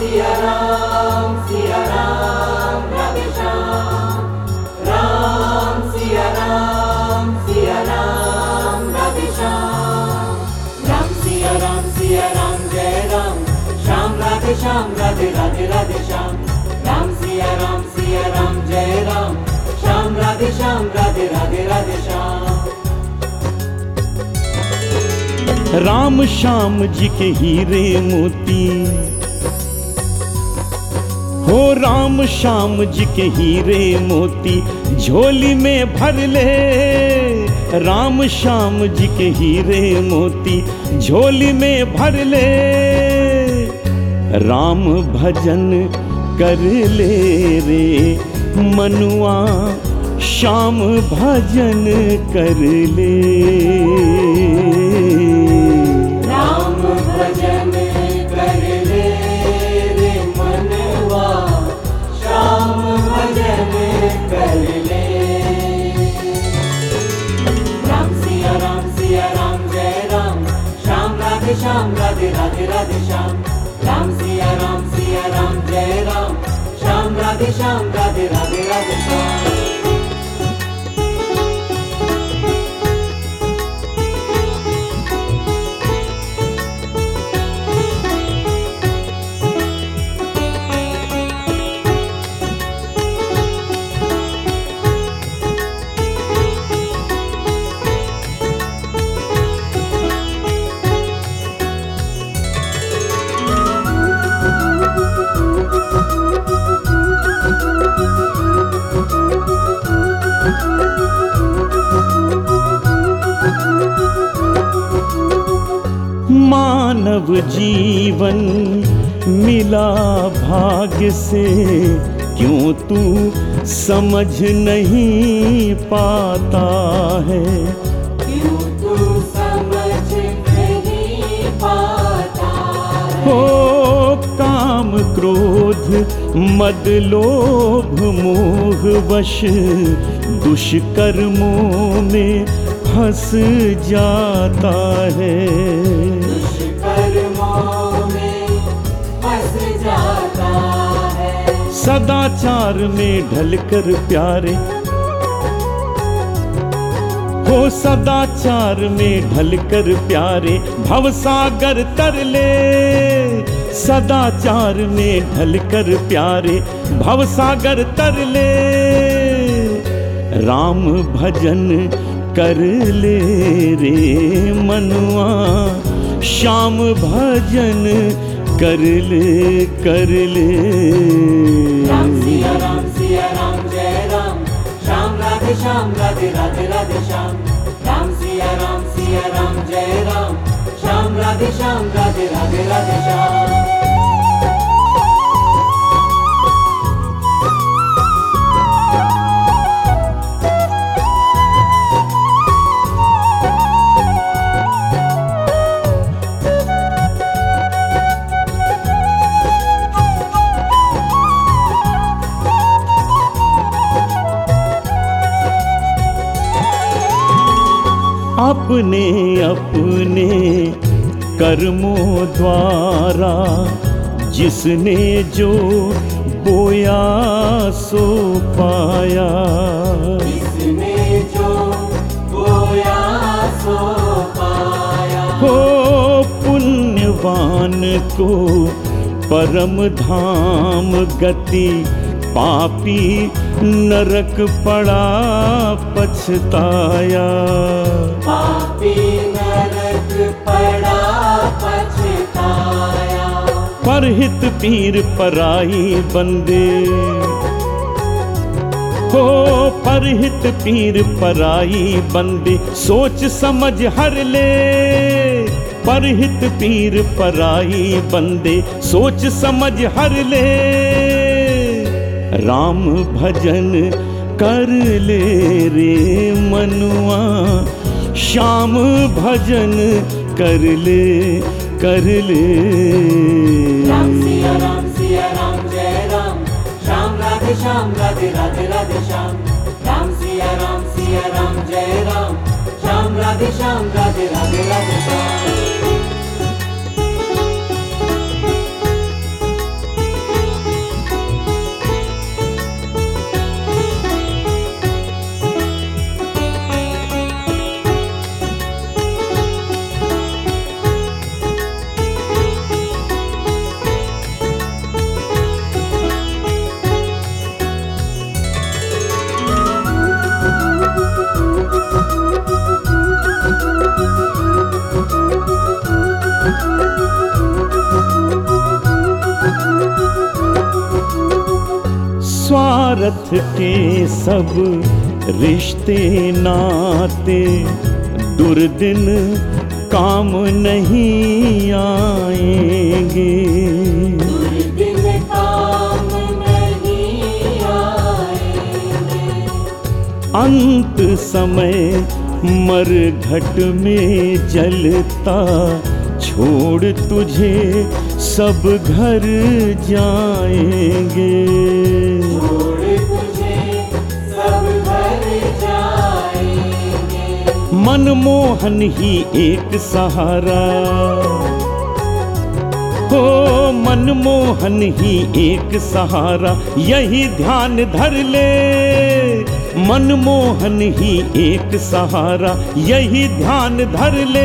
सिया राम राधे श्याम। राम सिया राम राधे श्याम। राम सिया राम जय राम। श्याम राधे राधे राधे श्याम। राम सिया राम जय राम। श्याम राधे राधे राधे श्याम। राम श्याम जी के हीरे मोती हो, राम श्याम जी के हीरे मोती झोली में भर ले। राम श्याम जी के हीरे मोती झोली में भर ले। राम भजन कर ले रे मनुआ, श्याम भजन कर ले। राम भजन कर ले रे मनवा, श्याम भजन कर ले। राम सिया राम जय राम। श्याम राधे राधे राधे श्याम। राम सिया राम जय राम। श्याम राधे राधे राधे श्याम। मानव जीवन मिला भाग्य से, क्यों तू समझ नहीं पाता है। क्यों तू समझ नहीं पाता है। हो काम क्रोध मद लोभ मोह वश दुष्कर्मों में फंस जाता है। दुष्कर्मों में फंस जाता है। सदाचार में ढलकर प्यारे हो, सदाचार में ढलकर प्यारे भवसागर तर ले। सदाचार में ढलकर प्यारे भवसागर तर ले। राम भजन कर ले रे मनुआ, श्याम भजन कर ले कर ले। राम सिया राम जय राम। श्याम राधे राधे राधे श्याम। राम सिया राम जय राम। श्याम राधे राधे राधे श्याम। अपने अपने कर्मों द्वारा जिसने जो बोया सो पाया। जिसने जो बोया सो पाया। हो पुण्यवान को परम धाम गति, पापी नरक पड़ा पछताया। पापी नरक पड़ा पछताया। परहित पीर पराई बंदे हो, परहित पीर पराई बंदे सोच समझ हर ले। परहित पीर पराई बंदे सोच समझ हर ले। राम भजन कर ले रे मनुआ, श्याम भजन कर ले कर ले। राम सिया राम जय राम। श्याम राधे राधे राधे श्याम। राम सिया राम जय राम। श्याम राधे राधे राधे श्याम। स्वार्थ के सब रिश्ते नाते दुर्दिन काम नहीं आएंगे। दुर्दिन काम नहीं आएंगे। अंत समय मरघट में जलता छोड़ तुझे सब घर जाएंगे। छोड़ तुझे सब घर जाएंगे। मनमोहन ही एक सहारा हो, मनमोहन ही एक सहारा, यही ध्यान धर ले। मनमोहन ही एक सहारा, यही ध्यान धर ले।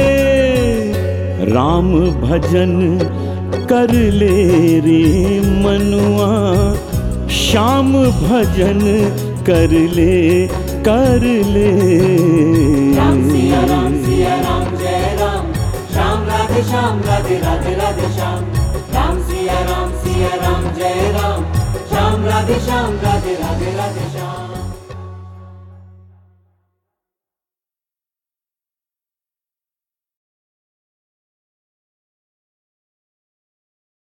राम भजन कर ले रे मनुआ, श्याम भजन कर ले कर ले। राम सिया राम जय राम, श्याम राधे राधे राधे श्याम। राम सिया राम जय राम, श्याम राधे राधे राधे श्याम।